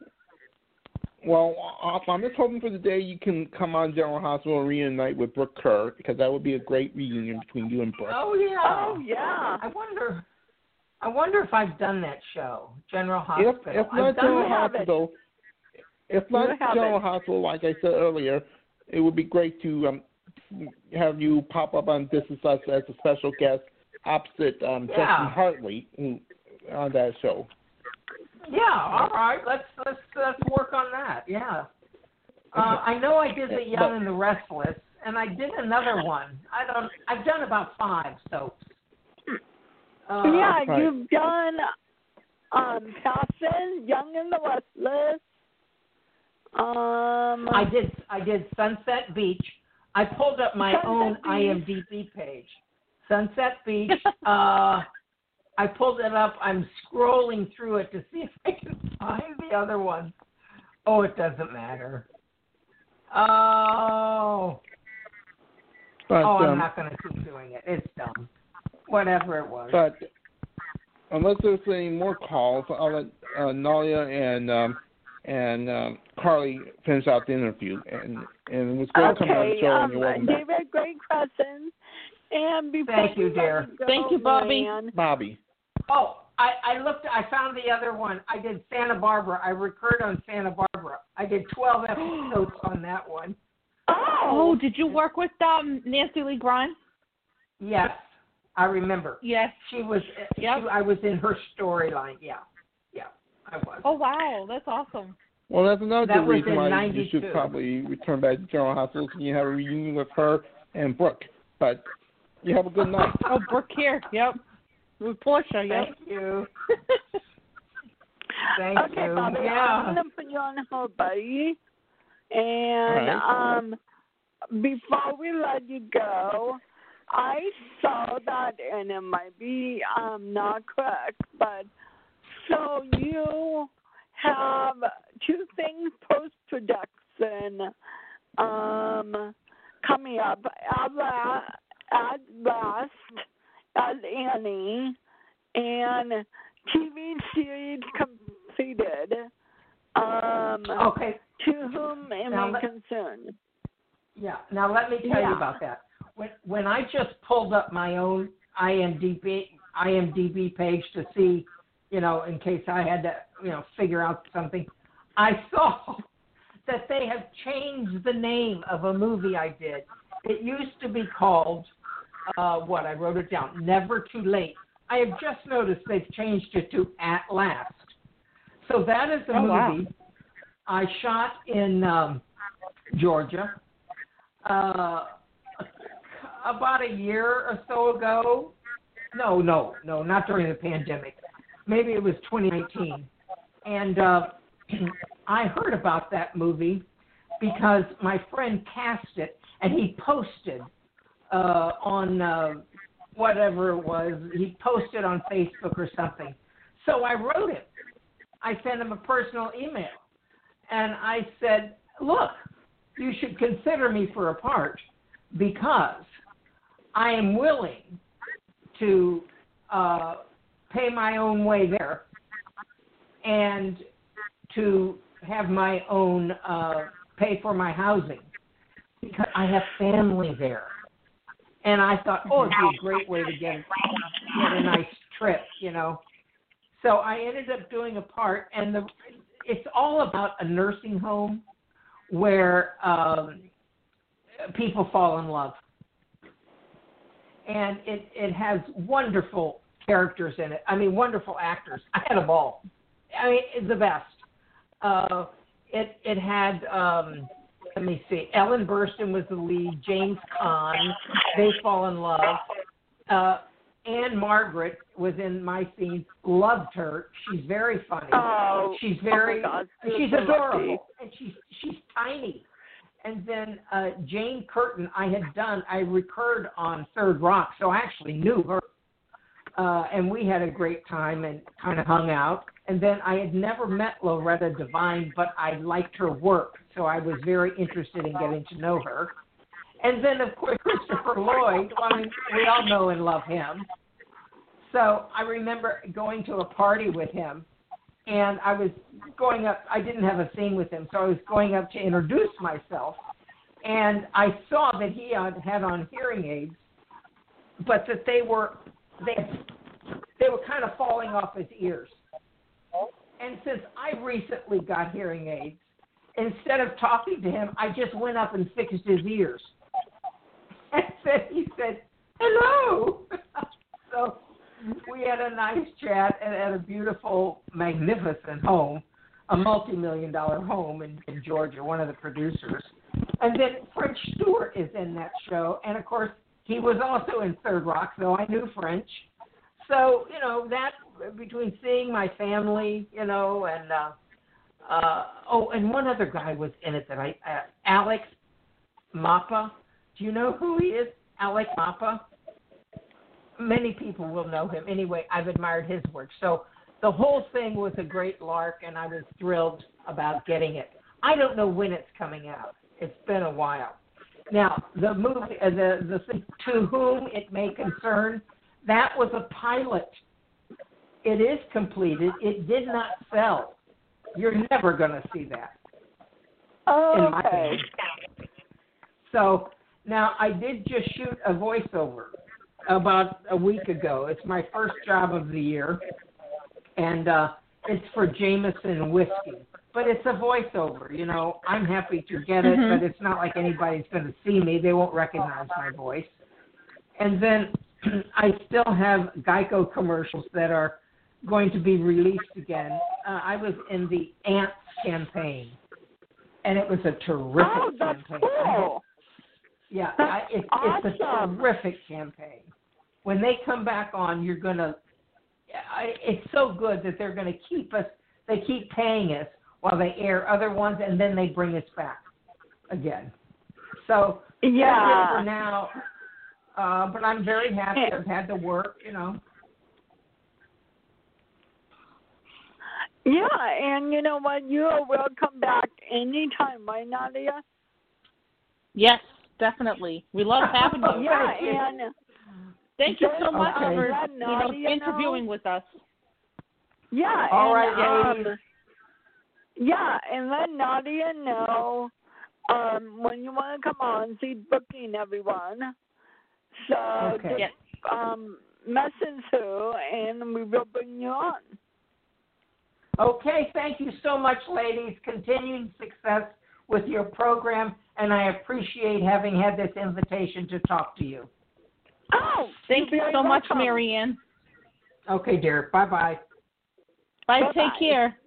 S5: Well, I'm just hoping for the day you can come on General Hospital and reunite with Brooke Kerr, because that would be a great reunion between you and Brooke.
S4: Oh, yeah.
S2: Oh, yeah.
S4: I wonder I wonder if I've done that show, General Hospital.
S5: If, if not General Hospital... If not General Hospital, like I said earlier, it would be great to um, have you pop up on This Is Us as a special guest opposite um,
S4: yeah.
S5: Justin Hartley on that show.
S4: Yeah, all right. Let's let's let's work on that. Yeah. Uh, I know I did The Young but, and the Restless, and I did another one. I don't. I've done about five soaps. Uh,
S2: yeah,
S5: right.
S2: you've done um, Passion, Young and the Restless. Um,
S4: I did. I did Sunset Beach. I pulled up my
S2: Sunset
S4: own
S2: Beach.
S4: I M D B page. Sunset Beach. uh, I pulled it up. I'm scrolling through it to see if I can find the other one. Oh, it doesn't matter. Oh.
S5: But,
S4: oh, I'm
S5: um,
S4: not going to keep doing it. It's dumb. Whatever it was.
S5: But unless there's any more calls, I'll let uh, Nalia and. Um, And um, Carly finish out the interview, and and it was great
S2: okay,
S5: coming on the show.
S2: Um,
S5: and you're welcome back.
S2: David, great questions. And before
S4: Thank you, dear.
S2: Go,
S3: Thank you, Bobby.
S2: Luann,
S5: Bobby.
S4: Oh, I, I looked. I found the other one. I did Santa Barbara. I recurred on Santa Barbara. I did twelve episodes on that one.
S2: Oh,
S3: Oh, did you work with um, Nancy Lee Grimes?
S4: Yes, I remember.
S3: Yes.
S4: She was.
S3: Yep.
S4: She, I was in her storyline. Yeah, yeah, I was.
S3: Oh, wow. That's awesome.
S5: Well, that's another
S4: That was
S5: reason
S4: in
S5: why
S4: ninety-two.
S5: you should probably return back to General Hospital and you have a reunion with her and Brooke. But you have a good night.
S3: Oh, Brooke here. Yep. With Portia. Yep.
S4: Thank you. Thank
S2: okay,
S4: you.
S2: Bobby,
S4: Yeah.
S2: I'm going to put you on hold, buddy. And
S5: right.
S2: um, before we let you go, I saw that, and it might be um, not correct, but so you have two things post-production um, coming up. At, la- at last, at Annie, and T V series completed. Um,
S4: Okay.
S2: To whom it
S4: Now
S2: may
S4: let-
S2: concern.
S4: Yeah. Now let me tell
S2: Yeah.
S4: you about that. When when I just pulled up my own I M D B I M D B page to see, you know, in case I had to, you know, figure out something, I saw that they have changed the name of a movie I did. It used to be called uh, what I wrote it down. Never Too Late. I have just noticed they've changed it to At Last. So that is a
S3: Oh, wow.
S4: movie I shot in um, Georgia uh, about a year or so ago. No, no, no, not during the pandemic. Maybe it was twenty nineteen. And uh, I heard about that movie because my friend cast it, and he posted uh, on uh, whatever it was. He posted on Facebook or something. So I wrote him. I sent him a personal email. And I said, look, you should consider me for a part because I am willing to uh, pay my own way there and to have my own, uh, pay for my housing because I have family there. And I thought, oh, it'd be a great way to get, get a nice trip, you know. So I ended up doing a part, and the it's all about a nursing home where um, people fall in love. And it, it has wonderful characters in it. I mean, wonderful actors. I had them all. I mean, it's the best. Uh, it it had, um, let me see, Ellen Burstyn was the lead, James Caan. They fall in love. Uh, Anne Margaret was in my scene, loved her. She's very funny.
S2: Oh,
S4: she's very,
S2: oh my God,
S4: she's
S2: so
S4: adorable,
S2: lucky.
S4: and she's she's tiny. And then uh, Jane Curtin, I had done, I recurred on Third Rock, so I actually knew her. Uh, and we had a great time and kind of hung out. And then I had never met Loretta Devine, but I liked her work, so I was very interested in getting to know her. And then, of course, Christopher Lloyd, I mean, we all know and love him. So I remember going to a party with him, and I was going up, I didn't have a scene with him, so I was going up to introduce myself, and I saw that he had, had on hearing aids, but that they were, they, they were kind of falling off his ears. And since I recently got hearing aids, instead of talking to him, I just went up and fixed his ears. And said, he said, hello. So we had a nice chat and at a beautiful, magnificent home, a multi-million dollar home in, in Georgia, one of the producers. And then French Stewart is in that show. And, of course, he was also in Third Rock, so I knew French. So, you know, that between seeing my family, you know, and, uh, uh, oh, and one other guy was in it that I, uh, Alex Mappa. Do you know who he is? Alex Mappa? Many people will know him. Anyway, I've admired his work. So the whole thing was a great lark, and I was thrilled about getting it. I don't know when it's coming out. It's been a while. Now, the movie, uh, the, the thing, To Whom It May Concern, that was a pilot. It is completed. It did not sell. You're never going to see that.
S2: Oh,
S4: in my
S2: okay.
S4: opinion. So now I did just shoot a voiceover about a week ago. It's my first job of the year, and uh, it's for Jameson Whiskey. But it's a voiceover, you know. I'm happy to get it,
S3: Mm-hmm.
S4: but it's not like anybody's going to see me. They won't recognize my voice. And then I still have Geico commercials that are going to be released again. Uh, I was in the Ants campaign, and it was a terrific
S2: Oh, that's
S4: campaign.
S2: cool.
S4: Yeah,
S2: That's
S4: I, it,
S2: awesome.
S4: it's a terrific campaign. When they come back on, you're gonna. I, it's so good that they're gonna keep us. They keep paying us while they air other ones, and then they bring us back again. So
S2: Yeah.
S4: that's it for now. Uh, but I'm very happy. I've had to work, you know.
S2: Yeah, and you know what? You are welcome back anytime, right, Nadia?
S3: Yes, definitely. We love having you.
S2: Yeah, and
S3: Thank you so much
S4: Okay.
S3: for
S2: let
S3: you know,
S2: Nadia
S3: interviewing
S2: know.
S3: with us.
S2: Yeah,
S4: All
S2: and,
S4: right,
S2: um,
S4: ladies.
S2: yeah, and let Nadia know um, when you want to come on. She's booking everyone. So
S4: Okay.
S2: just
S3: Yes.
S2: um, message her, and we will bring you on.
S4: Okay, thank you so much, ladies. Continuing success with your program, and I appreciate having had this invitation to talk to you.
S2: Oh,
S3: Thank you
S2: you're
S3: so
S2: very
S3: much,
S2: welcome.
S3: Marianne.
S4: Okay, dear. Bye-bye.
S3: Bye.
S2: Bye-bye.
S3: Take care.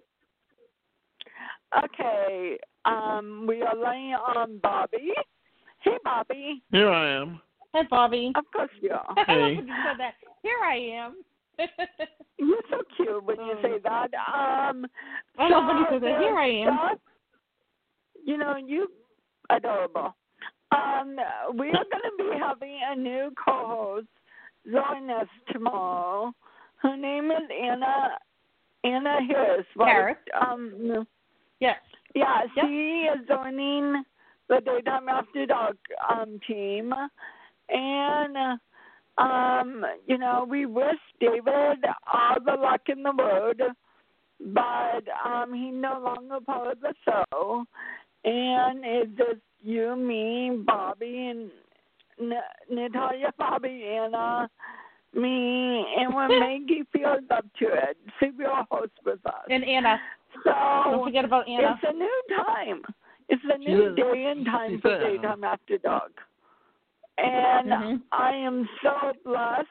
S2: Okay, um, we are laying on Bobby. Hey, Bobby.
S5: Here I am.
S3: Hi, Bobby.
S2: Of course you are.
S3: I
S5: Hey.
S3: love when you said that. Here I am.
S2: You're so cute when you say that. Um,
S3: I love when you
S2: so
S3: say that. Here I am.
S2: stuff, you know, you adorable. Um, we are going to be having a new co-host join us tomorrow. Her name is Anna Anna Harris. Right?
S3: Harris.
S2: Um,
S3: Yes.
S2: yeah,
S3: Yep.
S2: she is joining the Daytime After Dark um, team, and um, you know, we wish David all the luck in the world, but um, he's no longer part of the show, and it's just you, me, Bobby, and N- Natalia, Bobby, Anna, me, and when Maggie feels up to it, she will host with us.
S3: And Anna.
S2: So
S3: Don't forget about Anna.
S2: it's a new time. It's a
S5: She
S2: new
S5: is-
S2: day and time
S5: she
S2: for
S5: said-
S2: Daytime After Dark. And
S3: Mhm.
S2: I am so blessed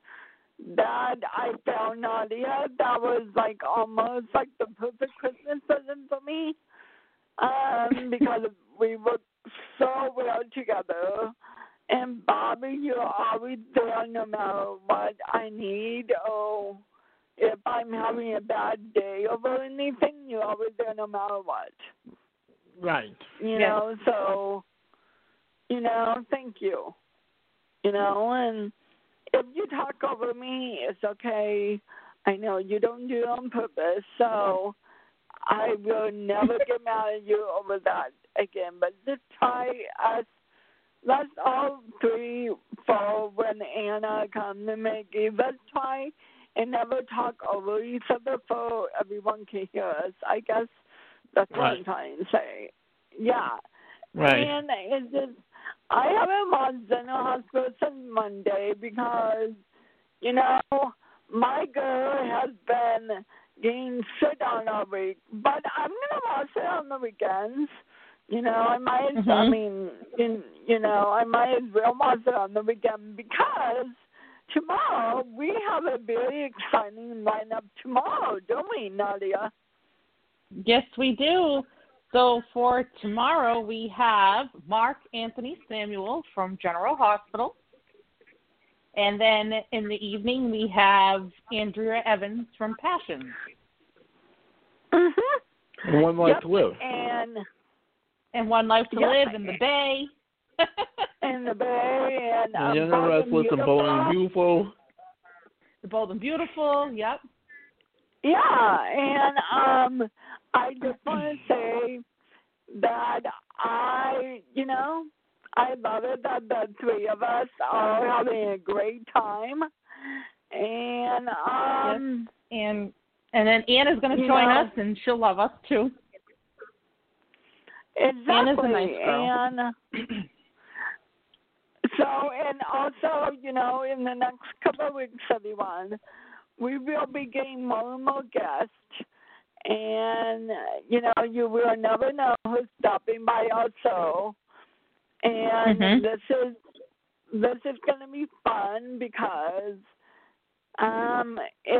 S2: that I found Nadia. That was like almost like the perfect Christmas present for me. Um, because we worked so well together. And Bobby, you're always there no matter what I need. Oh, if I'm having a bad day over anything, you're always there no matter what.
S5: Right.
S2: You
S3: Yes.
S2: know, so, you know, thank you. You know, and if you talk over me, it's okay. I know you don't do it on purpose, so I will never get mad at you over that again. But just try us, let's all three, four, when Anna comes and Maggie, let's try and never talk over each other so everyone can hear us. I guess that's what I'm
S5: Right.
S2: trying to say. Yeah.
S5: Right.
S2: And it's just, I haven't watched General Hospital since Monday because, you know, my girl has been getting sick on all week. But I'm going to watch it on the weekends. You know, I might, I
S3: Mhm.
S2: mean, in, you know, I might as well watch it on the weekend because tomorrow we have a very exciting lineup tomorrow, don't we, Nadia?
S3: Yes, we do. So for tomorrow, we have Mark Anthony Samuel from General Hospital. And then in the evening, we have Andrea Evans from Passions.
S2: Mm-hmm.
S5: One life
S2: Yep.
S5: to live.
S2: And
S3: And One Life to
S2: Yep.
S3: Live in the Bay.
S2: in the Bay and
S5: The
S2: um,
S5: Young and
S2: Bold and
S5: Restless and Bold and
S2: Beautiful.
S5: Beautiful.
S3: The Bold and Beautiful, yep.
S2: Yeah, and um, I just want to say that I, you know, I love it that the three of us are having a great time, and um,
S3: And and then Anna's going to
S2: You
S3: join
S2: know-
S3: us, and she'll love us, too. Anna's a
S2: exactly,
S3: nice girl.
S2: and so, and also, you know, in the next couple of weeks, everyone, we will be getting more and more guests. And, you know, you will never know who's stopping by our show. And
S3: Mhm.
S2: this is this is going to be fun because um, it's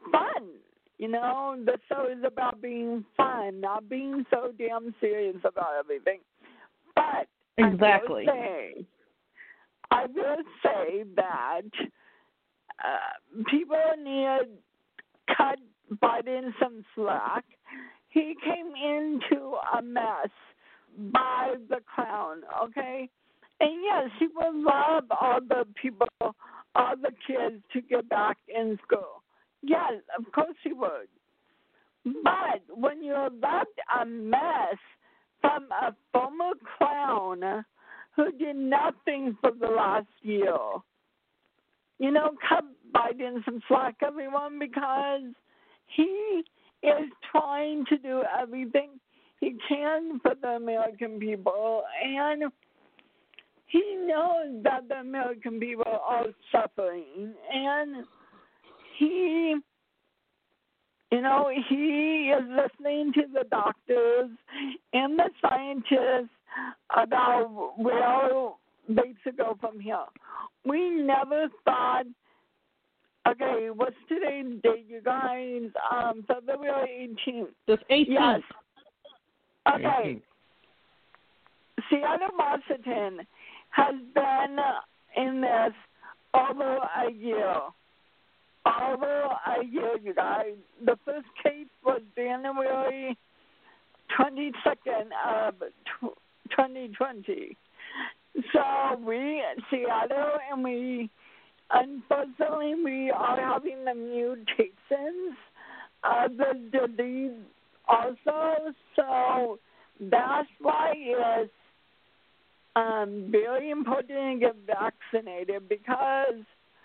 S2: fun. You know, the show is about being fun, not being so damn serious about everything. But
S3: exactly.
S2: I will say, I will say that uh, people need to cut Biden some slack. He came into a mess by the clown, okay? And yes, he would love all the people, all the kids to get back in school. Yes, of course he would. But when you elect a mess from a former clown who did nothing for the last year, you know, cut Biden some slack, everyone, because he is trying to do everything he can for the American people, and he knows that the American people are suffering, and he, you know, he is listening to the doctors and the scientists about where they should go from here. We never thought, okay, what's today's date, you guys? Um, February eighteenth.
S3: This eighteenth.
S2: Yes. Okay.
S5: eighteenth.
S2: Seattle, Washington has been in this over a year. Over a year, you guys. The first case was January twenty-second of twenty twenty. So we, Seattle, and we, unfortunately, we are having the mutations of the disease also. So that's why it's um, very important to get vaccinated because,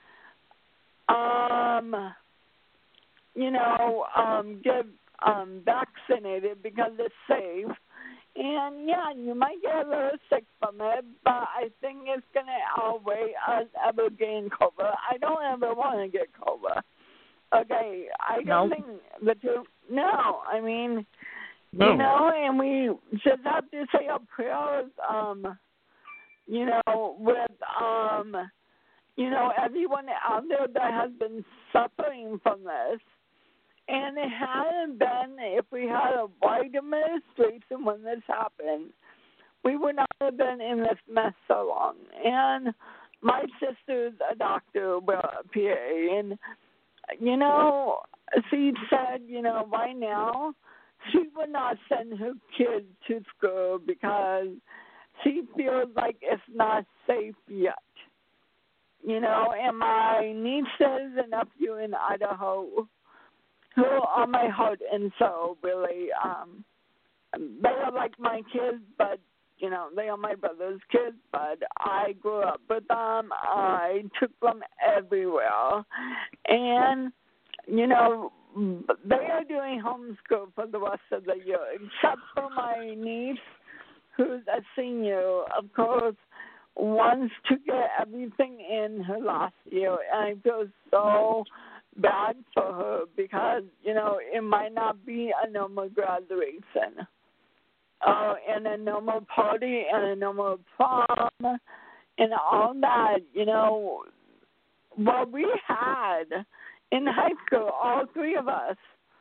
S2: um, you know, um, get um, vaccinated because it's safe. And, yeah, you might get a little sick from it, but I think it's going to outweigh us ever getting COVID. I don't ever want to get COVID. Okay, I don't
S3: no.
S2: think the two, no, I mean,
S5: No.
S2: you know, and we just have to say our prayers, um, you know, with, um, you know, everyone out there that has been suffering from this. And it hadn't been, if we had a white administration when this happened, we would not have been in this mess so long. And my sister's a doctor, well, a P A, and, you know, she said, you know, right now, she would not send her kids to school because she feels like it's not safe yet. You know, and my nieces and nephew in Idaho, who are my heart and soul, really. Um, they are like my kids, but, you know, they are my brother's kids, but I grew up with them. I took them everywhere. And, you know, they are doing homeschool for the rest of the year, except for my niece, who's a senior, of course, wants to get everything in her last year. And I feel so bad for her because, you know, it might not be a normal graduation uh, and a normal party and a normal prom and all that, you know, what we had in high school, all three of us,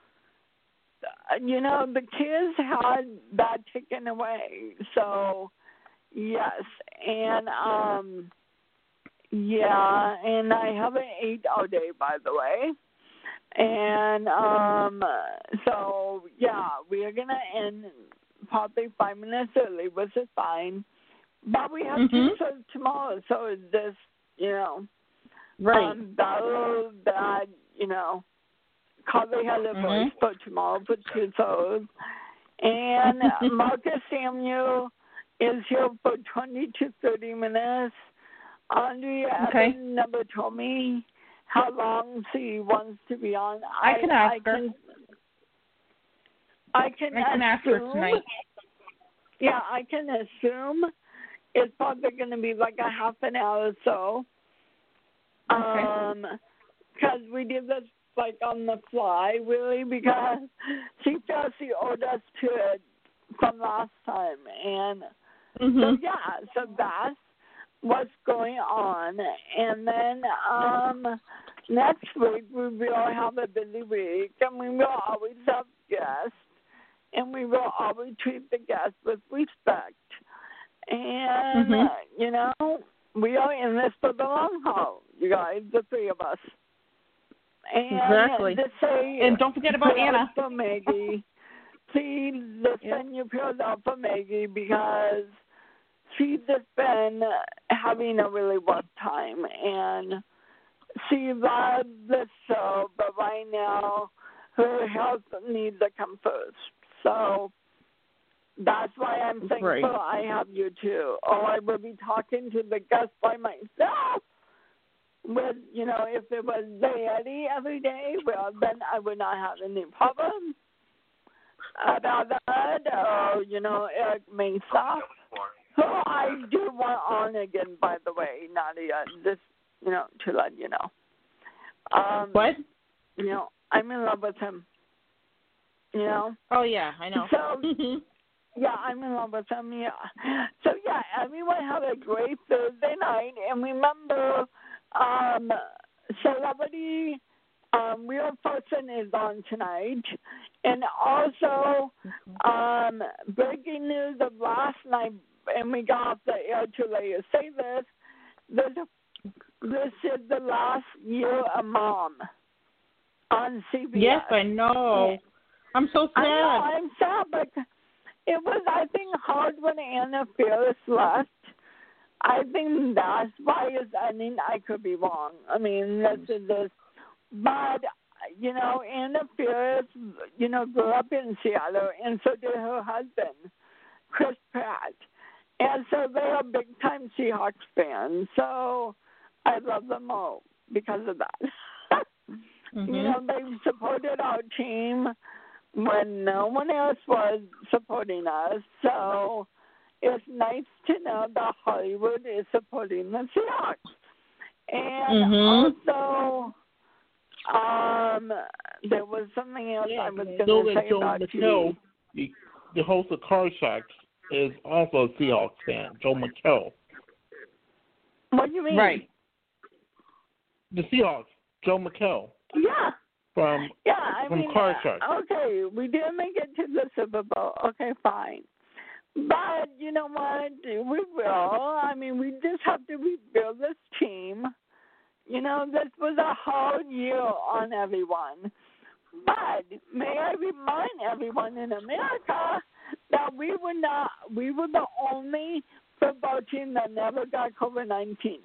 S2: you know, the kids had that taken away. So, yes, and, um, yeah, and I haven't ate all day, by the way. And um, so, yeah, we are going to end probably five minutes early, which is fine. But we have
S3: mm-hmm.
S2: two shows tomorrow, so it's just, you know,
S3: right.
S2: um, battle that, you know, Carly has a
S3: mm-hmm.
S2: voice for tomorrow for two shows. And Marcus Samuel is here for twenty to thirty minutes. Andrea
S3: okay.
S2: never told me how long she wants to be on.
S3: I, I can ask
S2: I
S3: her.
S2: Can, I can,
S3: I can
S2: assume,
S3: ask her tonight.
S2: Yeah, I can assume it's probably going to be like a half an hour or so.
S3: Okay.
S2: Um, because we did this like on the fly, really, because she felt she owed us to it from last time, and
S3: mm-hmm.
S2: so yeah, so that's what's going on. And then um next week we will have a busy week, and we will always have guests, and we will always treat the guests with respect. And,
S3: Mhm.
S2: uh, you know, we are in this for the long haul, you guys, the three of us. And
S3: Exactly.
S2: to say,
S3: And don't forget about
S2: prayers
S3: Anna.
S2: for Maggie. Please listen
S3: Yep.
S2: your prayers out for Maggie because she's just been having a really rough time. And she loves the show, but right now her health needs to come first. So that's why I'm thankful
S3: Right.
S2: I have you too. Or I will be talking to the guests by myself. With, you know, if it was Daddy every day, well, then I would not have any problem about that. Or, you know, Eric Mesa, who I do want on again, by the way, Nadia, just, you know, to let you know. Um,
S3: What?
S2: You know, I'm in love with him. You know?
S3: Oh, yeah, I know.
S2: So, yeah, I'm in love with him, yeah. So, yeah, everyone have a great Thursday night. And remember, um, Celebrity um, Real Person is on tonight. And also, um, breaking news of last night, and we got off the air too late to say this, this, this is the last year of Mom on C B S.
S3: Yes, I know. I'm so sad.
S2: I know, I'm sad, but it was, I think, hard when Anna Faris left. I think that's why it's ending. I could be wrong. I mean, this is this. But, you know, Anna Faris, you know, grew up in Seattle, and so did her husband, Chris Pratt. And so they are big-time Seahawks fans. So I love them all because of that.
S3: Mm-hmm.
S2: You know, they've supported our team when no one else was supporting us. So it's nice to know that Hollywood is supporting the Seahawks. And
S3: Mm-hmm.
S2: also, um, there was something else
S5: Yeah,
S2: I was
S5: you know
S2: going to
S5: that
S2: say
S5: Joe
S2: about
S5: McHale,
S2: you.
S5: the, the host of Car Shacks, is also a Seahawks fan, Joe McHale.
S2: What do you mean?
S3: Right.
S5: The Seahawks, Joe McHale
S2: Yeah.
S5: from
S2: Yeah, I
S5: from
S2: mean,
S5: Car
S2: uh,
S5: Shark.
S2: okay, we didn't make it to the Super Bowl. Okay, fine. But you know what? We will. I mean, we just have to rebuild this team. You know, this was a hard year on everyone. But may I remind everyone in America that we were not, we were the only football team that never got COVID nineteen.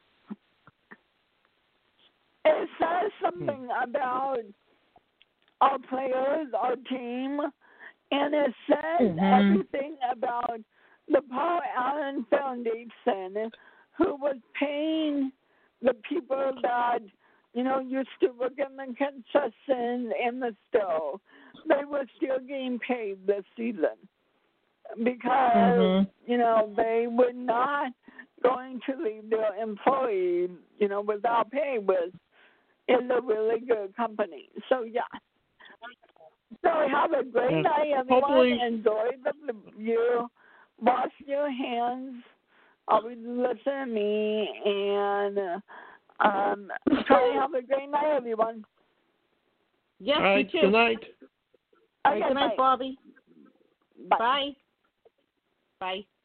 S2: It says something about our players, our team, and it says
S3: Mhm.
S2: everything about the Paul Allen Foundation, who was paying the people that, you know, used to work in the concession and the store. They were still getting paid this season because,
S3: Mhm.
S2: you know, they were not going to leave their employees, you know, without pay with is a really good company. So, yeah. So, have a great
S5: Yeah.
S2: night, everyone.
S5: Hopefully-
S2: Enjoy the view. Wash your hands. Always listen to me. And um, try and have a great night, everyone.
S3: Yes,
S5: All
S3: you
S5: right,
S3: too.
S5: good night.
S3: All right,
S2: Okay,
S3: good night,
S2: bye.
S3: Bobby.
S2: Bye.
S3: Bye. Bye.